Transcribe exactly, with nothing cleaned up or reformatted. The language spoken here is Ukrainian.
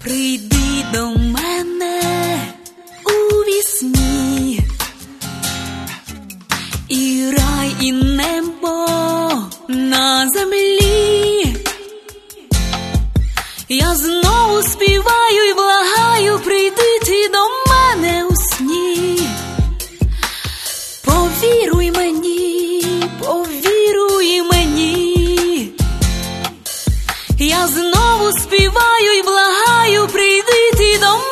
Прийди до мене у вісні, і рай, і небо на землі. Я знову співаю і благаю, прийди ти до мене у сні. Повіруй мені, повіруй мені. Я знову співаю і благаю, прийди ти до мене.